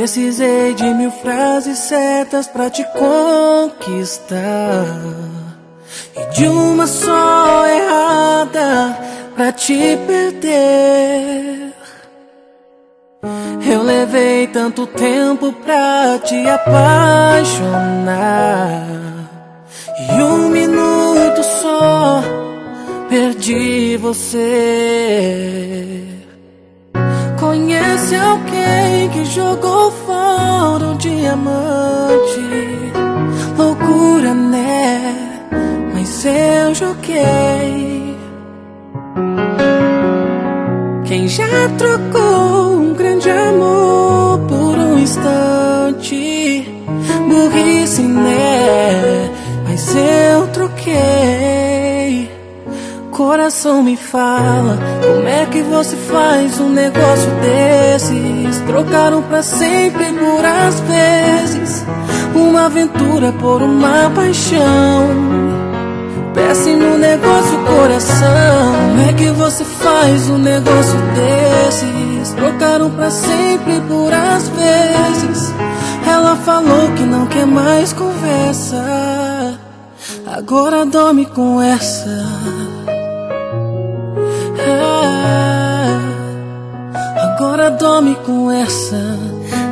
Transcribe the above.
Precisei de 1000 frases certas pra te conquistar e de uma só errada pra te perder. Eu levei tanto tempo pra te apaixonar e 1 minuto só perdi você. Conhece alguém que jogou fora um diamante? Loucura, né? Mas eu joguei. Quem já trocou um grande amor por um instante? Burrice, né? Mas eu troquei. Coração me fala, como é que você faz um negócio desses? Trocaram pra sempre por às vezes uma aventura por uma paixão. Péssimo negócio, coração. Como é que você faz um negócio desses? Trocaram pra sempre por às vezes. Ela falou que não quer mais conversa, agora dorme com essa. Agora dorme com essa.